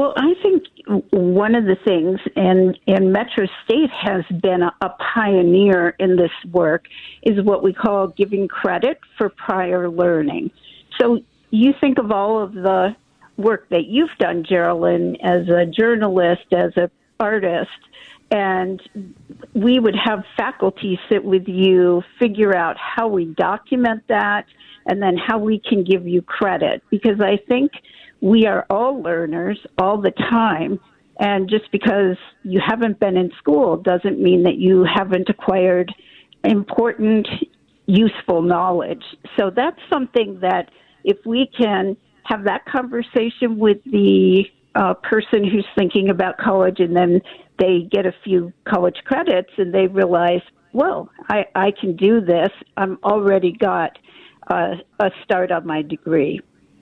Well, I think one of the things, and Metro State has been a pioneer in this work, is what we call giving credit for prior learning. So you think of all of the work that you've done, Geraldine, as a journalist, as an artist, and we would have faculty sit with you, figure out how we document that, and then how we can give you credit. Because I think we are all learners all the time, and just because you haven't been in school doesn't mean that you haven't acquired important, useful knowledge. So that's something that if we can have that conversation with the person who's thinking about college, and then they get a few college credits and they realize, well, I can do this. I'm already got a start on my degree.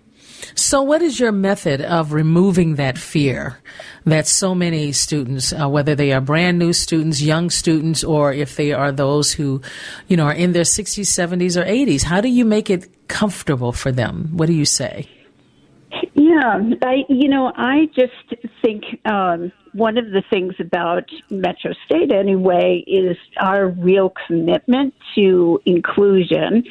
So what is your method of removing that fear that so many students, whether they are brand new students, young students, or if they are those who, are in their 60s, 70s, or 80s, how do you make it comfortable for them? What do you say? Yeah, I just think one of the things about Metro State anyway is our real commitment to inclusion.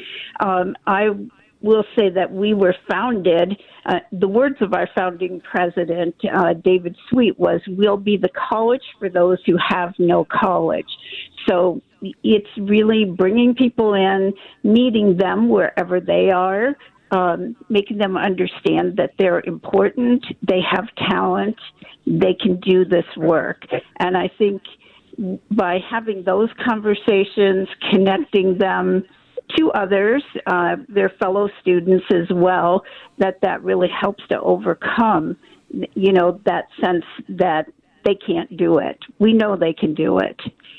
I will say that we were founded, the words of our founding president, David Sweet, was, "We'll be the college for those who have no college." So it's really bringing people in, meeting them wherever they are, making them understand that they're important, they have talent, they can do this work. And I think by having those conversations, connecting them to others, their fellow students as well, that really helps to overcome, that sense that they can't do it. We know they can do it.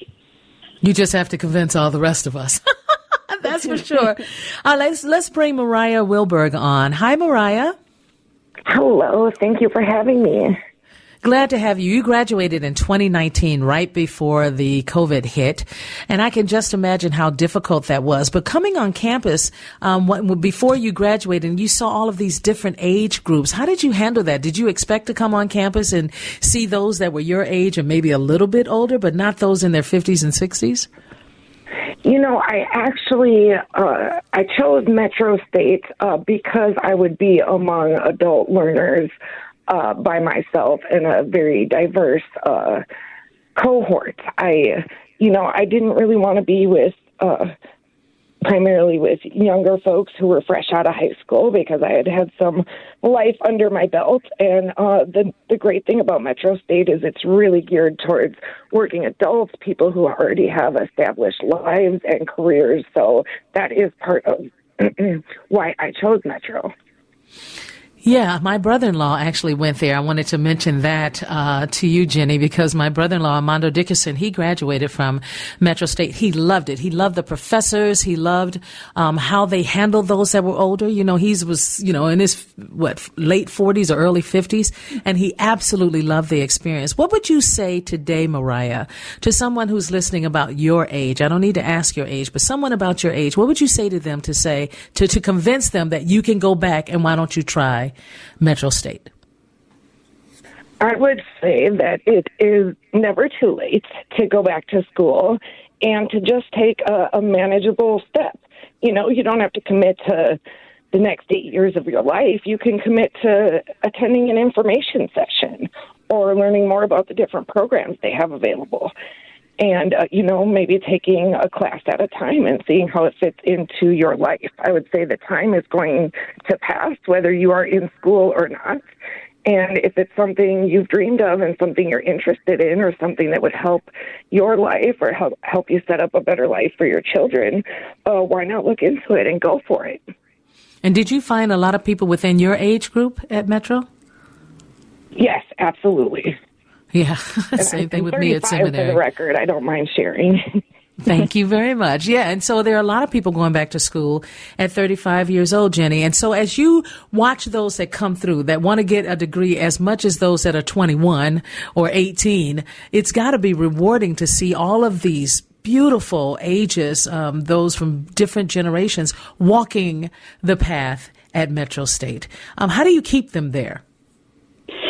You just have to convince all the rest of us. That's for sure. Let's bring Mariah Wilberg on. Hi, Mariah. Hello. Thank you for having me. Glad to have you. You graduated in 2019, right before the COVID hit, and I can just imagine how difficult that was. But coming on campus, before you graduated, and you saw all of these different age groups, how did you handle that? Did you expect to come on campus and see those that were your age and maybe a little bit older, but not those in their 50s and 60s? I actually, I chose Metro State because I would be among adult learners by myself in a very diverse cohort. I didn't really want to be with primarily with younger folks who were fresh out of high school because I had some life under my belt. And the great thing about Metro State is it's really geared towards working adults, people who already have established lives and careers. So that is part of why I chose Metro. Yeah, my brother-in-law actually went there. I wanted to mention that to you, Jenny, because my brother-in-law, Armando Dickerson, he graduated from Metro State. He loved it. He loved the professors. He loved how they handled those that were older. He was, in his, late 40s or early 50s, and he absolutely loved the experience. What would you say today, Mariah, to someone who's listening about your age? I don't need to ask your age, but someone about your age. What would you say to them to convince them that you can go back and why don't you try Metro State? I would say that it is never too late to go back to school and to just take a manageable step. You don't have to commit to the next 8 years of your life. You can commit to attending an information session or learning more about the different programs they have available. And, maybe taking a class at a time and seeing how it fits into your life. I would say the time is going to pass, whether you are in school or not. And if it's something you've dreamed of and something you're interested in or something that would help your life or help you set up a better life for your children, why not look into it and go for it? And did you find a lot of people within your age group at Metro? Yes, absolutely. Yeah, same thing with me at seminary. For the record, I don't mind sharing. Thank you very much. Yeah, and so there are a lot of people going back to school at 35 years old, Jenny. And so as you watch those that come through that want to get a degree as much as those that are 21 or 18, it's got to be rewarding to see all of these beautiful ages, those from different generations, walking the path at Metro State. How do you keep them there?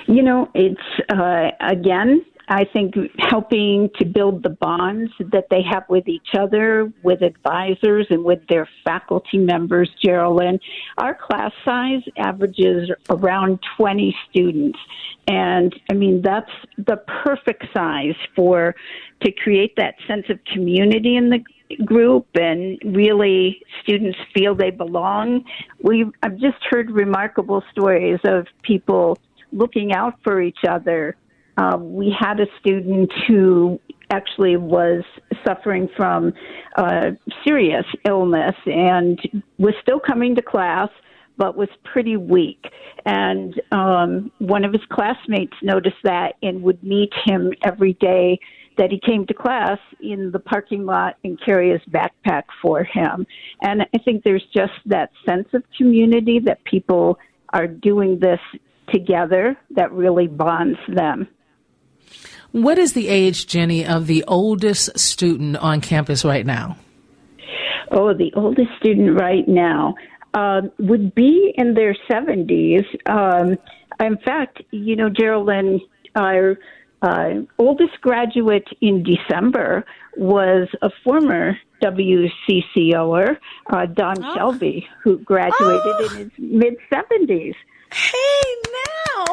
You know, it's, again, I think helping to build the bonds that they have with each other, with advisors, and with their faculty members, Geraldine. Our class size averages around 20 students. And, I mean, that's the perfect size to create that sense of community in the group, and really students feel they belong. I've just heard remarkable stories of people looking out for each other. We had a student who actually was suffering from serious illness and was still coming to class, but was pretty weak. And one of his classmates noticed that and would meet him every day that he came to class in the parking lot and carry his backpack for him. And I think there's just that sense of community that people are doing this together that really bonds them. What is the age, Jenny, of the oldest student on campus right now? Oh, the oldest student right now would be in their 70s. In fact, you know, Geraldine, our oldest graduate in December was a former WCCOer, Don Shelby, who graduated in his mid-70s. Hey, now!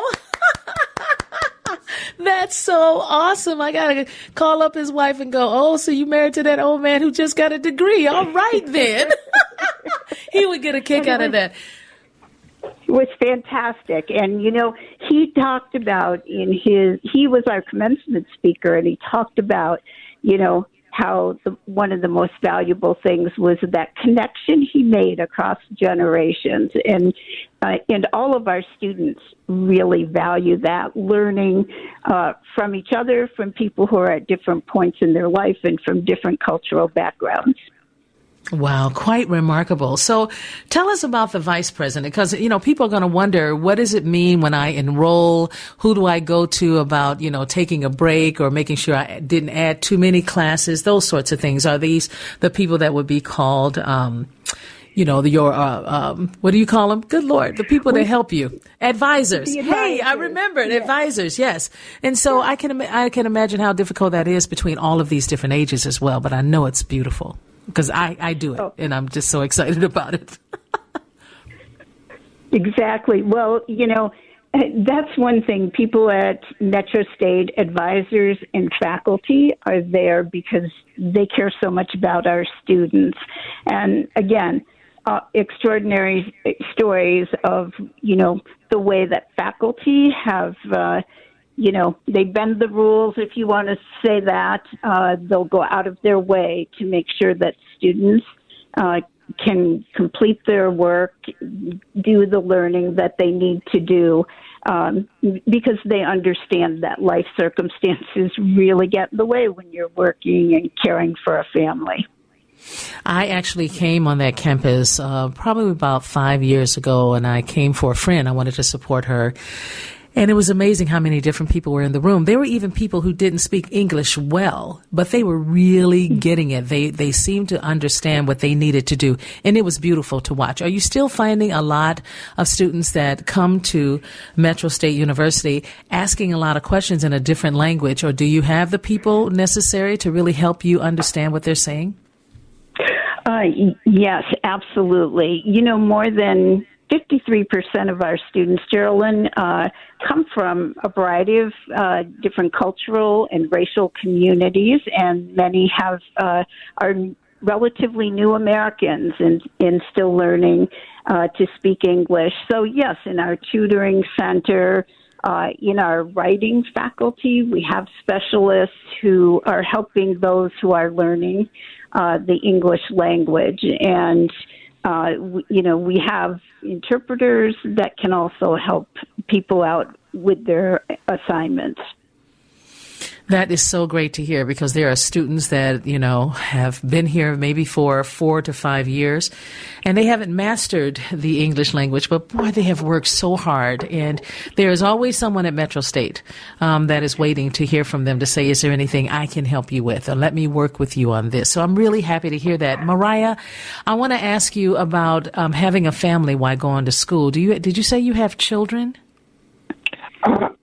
That's so awesome. I got to call up his wife and go, oh, so you married to that old man who just got a degree. All right, then. He would get a kick out of that. It was fantastic. And, you know, he talked about he was our commencement speaker, and he talked about, you know, how one of the most valuable things was that connection he made across generations. And all of our students really value that, learning from each other, from people who are at different points in their life and from different cultural backgrounds. Wow, quite remarkable. So tell us about the vice president, because, you know, people are going to wonder, what does it mean when I enroll? Who do I go to about, you know, taking a break or making sure I didn't add too many classes? Those sorts of things. Are these the people that would be called, you know, what do you call them? Good Lord, the people that help you. Advisors. Hey, I remembered. Yes. Advisors, yes. And so I can imagine how difficult that is between all of these different ages as well, but I know it's beautiful. Because I do it, and I'm just so excited about it. Exactly. Well, you know, that's one thing. People at Metro State, advisors and faculty, are there because they care so much about our students. And again, extraordinary stories of, you know, the way that faculty have you know, they bend the rules, if you want to say that. They'll go out of their way to make sure that students can complete their work, do the learning that they need to do, because they understand that life circumstances really get in the way when you're working and caring for a family. I actually came on that campus probably about 5 years ago, and I came for a friend. I wanted to support her. And it was amazing how many different people were in the room. There were even people who didn't speak English well, but they were really getting it. They seemed to understand what they needed to do, and it was beautiful to watch. Are you still finding a lot of students that come to Metro State University asking a lot of questions in a different language, or do you have the people necessary to really help you understand what they're saying? Yes, absolutely. You know, more than 53% of our students, Geraldine, come from a variety of different cultural and racial communities, and many are relatively new Americans and still learning to speak English. So, yes, in our tutoring center, in our writing faculty, we have specialists who are helping those who are learning the English language. And you know, we have interpreters that can also help people out with their assignments. That is so great to hear, because there are students that, you know, have been here maybe for 4 to 5 years, and they haven't mastered the English language, but boy, they have worked so hard. And there is always someone at Metro State that is waiting to hear from them to say, is there anything I can help you with? Or let me work with you on this. So I'm really happy to hear that. Mariah, I want to ask you about having a family while going to school. Did you say you have children?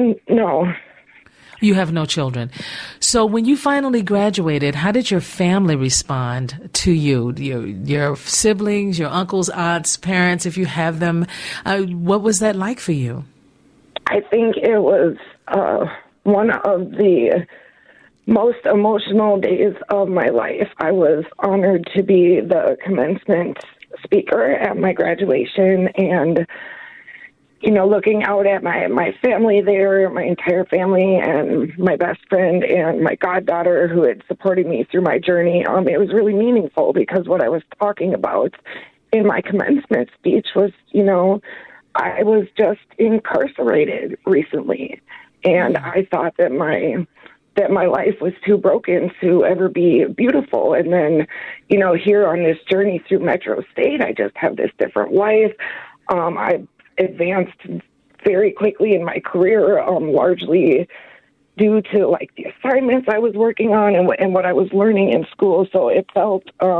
No. You have no children. So when you finally graduated, how did your family respond to you? Your siblings, your uncles, aunts, parents, if you have them, what was that like for you? I think it was one of the most emotional days of my life. I was honored to be the commencement speaker at my graduation, and looking out at my family there, my entire family, and my best friend and my goddaughter who had supported me through my journey, it was really meaningful because what I was talking about in my commencement speech was, I was just incarcerated recently, and I thought that my life was too broken to ever be beautiful. And then, here on this journey through Metro State, I just have this different life. I advanced very quickly in my career, largely due to the assignments I was working on and what I was learning in school. So it felt,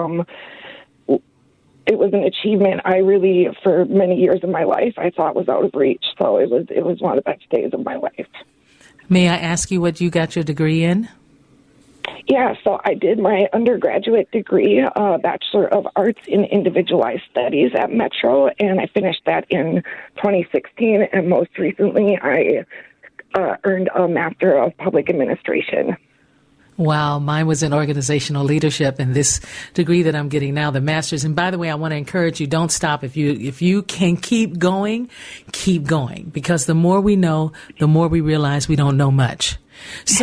it was an achievement I really, for many years of my life, I thought was out of reach. So it was one of the best days of my life. May I ask you what you got your degree in? Yeah, so I did my undergraduate degree, Bachelor of Arts in Individualized Studies at Metro, and I finished that in 2016, and most recently I earned a Master of Public Administration. Wow, mine was in organizational leadership, and this degree that I'm getting now, the master's. And by the way, I want to encourage you, don't stop. If you can keep going, because the more we know, the more we realize we don't know much. So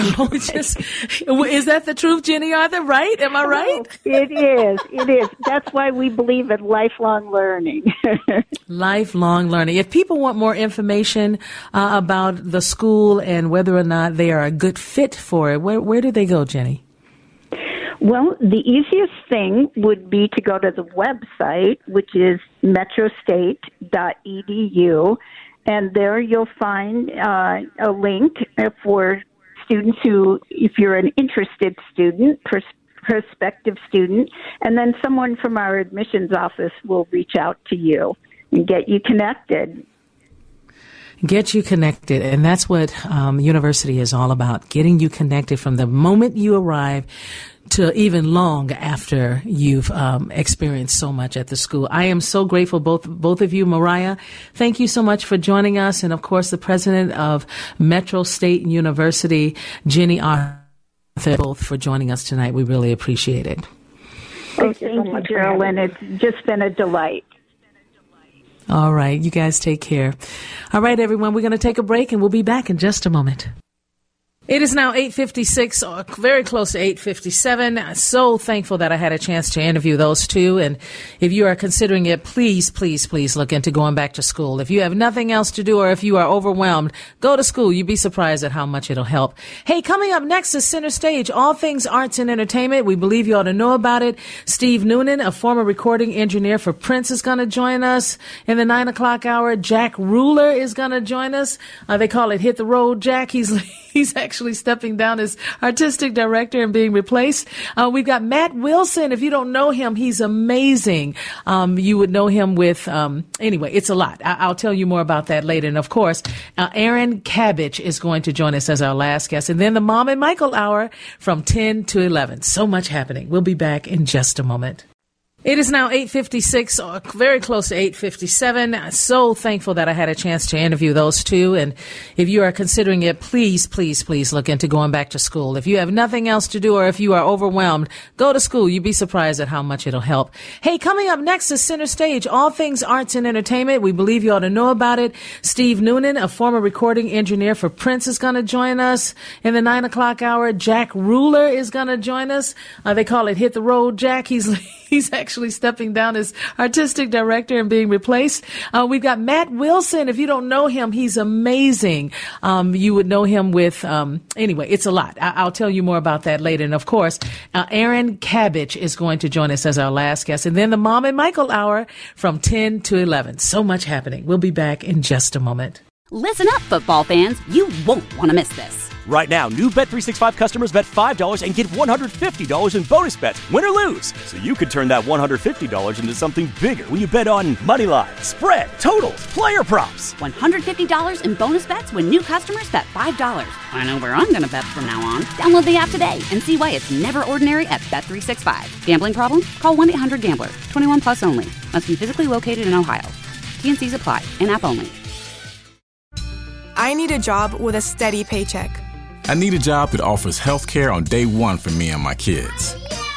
is that the truth, Jenny Arthur, right? Am I right? It is. That's why we believe in lifelong learning. Lifelong learning. If people want more information about the school and whether or not they are a good fit for it, where do they go, Jenny? Well, the easiest thing would be to go to the website, which is metrostate.edu, and there you'll find a link for students who, if you're an interested student, prospective student, and then someone from our admissions office will reach out to you and get you connected. Get you connected, and that's what university is all about, getting you connected from the moment you arrive to even long after you've experienced so much at the school. I am so grateful, both of you. Mariah, thank you so much for joining us, and of course the president of Metro State University, Jenny Arthur, both for joining us tonight. We really appreciate it. Thank you so much, Carolyn. It's just been a delight. All right, you guys take care. All right, everyone, we're going to take a break, and we'll be back in just a moment. It is now 8:56, or very close to 8:57. So thankful that I had a chance to interview those two. And if you are considering it, please, please, please look into going back to school. If you have nothing else to do, or if you are overwhelmed, go to school. You'd be surprised at how much it'll help. Hey, coming up next is Center Stage, all things arts and entertainment. We believe you ought to know about it. Steve Noonan, a former recording engineer for Prince, is going to join us in the 9 o'clock hour. Jack Ruler is going to join us. They call it Hit the Road Jack. He's actually stepping down as artistic director and being replaced. We've got Matt Wilson. If you don't know him, he's amazing. You would know him with, anyway, it's a lot. I'll tell you more about that later. And of course, Aaron Cabbage is going to join us as our last guest. And then the Mom and Michael Hour from 10 to 11. So much happening. We'll be back in just a moment. It is now 8:56, or very close to 8:57. So thankful that I had a chance to interview those two. And if you are considering it, please, please, please look into going back to school. If you have nothing else to do, or if you are overwhelmed, go to school. You'd be surprised at how much it'll help. Hey, coming up next is Center Stage, all things arts and entertainment. We believe you ought to know about it. Steve Noonan, a former recording engineer for Prince, is going to join us in the 9 o'clock hour. Jack Ruler is going to join us. They call it Hit the Road Jack. He's actually stepping down as artistic director and being replaced. We've got Matt Wilson. If you don't know him, he's amazing. You would know him with, anyway, it's a lot. I'll tell you more about that later. And of course, Aaron Cabbage is going to join us as our last guest. And then the Mom and Michael Hour from 10 to 11. So much happening. We'll be back in just a moment. Listen up, football fans. You won't want to miss this. Right now, new Bet365 customers bet $5 and get $150 in bonus bets, win or lose. So you could turn that $150 into something bigger when you bet on moneyline, spread, totals, player props. $150 in bonus bets when new customers bet $5. I know where I'm going to bet from now on. Download the app today and see why it's never ordinary at Bet365. Gambling problem? Call 1-800-GAMBLER. 21 plus only. Must be physically located in Ohio. T&Cs apply. In-app only. I need a job with a steady paycheck. I need a job that offers health care on day one for me and my kids.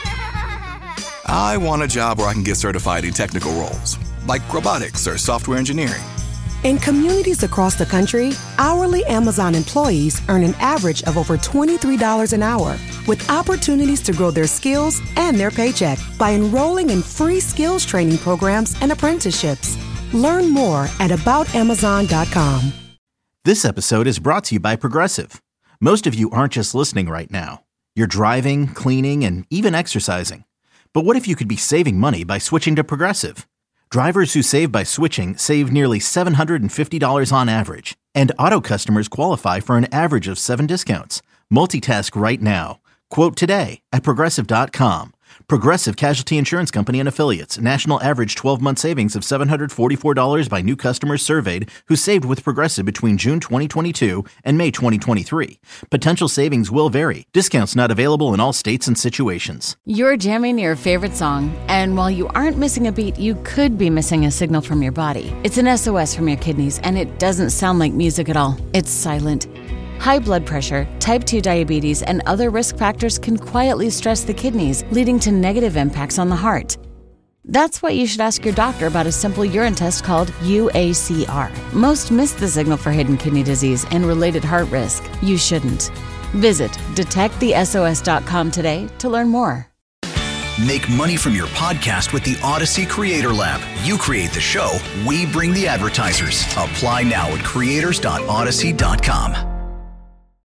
I want a job where I can get certified in technical roles, like robotics or software engineering. In communities across the country, hourly Amazon employees earn an average of over $23 an hour, with opportunities to grow their skills and their paycheck by enrolling in free skills training programs and apprenticeships. Learn more at aboutamazon.com. This episode is brought to you by Progressive. Most of you aren't just listening right now. You're driving, cleaning, and even exercising. But what if you could be saving money by switching to Progressive? Drivers who save by switching save nearly $750 on average, and auto customers qualify for an average of 7 discounts. Multitask right now. Quote today at Progressive.com. Progressive Casualty Insurance Company and Affiliates. National average 12-month savings of $744 by new customers surveyed who saved with Progressive between June 2022 and May 2023. Potential savings will vary. Discounts not available in all states and situations. You're jamming your favorite song, and while you aren't missing a beat, you could be missing a signal from your body. It's an SOS from your kidneys, and it doesn't sound like music at all. It's silent. High blood pressure, type 2 diabetes, and other risk factors can quietly stress the kidneys, leading to negative impacts on the heart. That's why you should ask your doctor about a simple urine test called UACR. Most miss the signal for hidden kidney disease and related heart risk. You shouldn't. Visit detectthesos.com today to learn more. Make money from your podcast with the Odyssey Creator Lab. You create the show, we bring the advertisers. Apply now at creators.odyssey.com.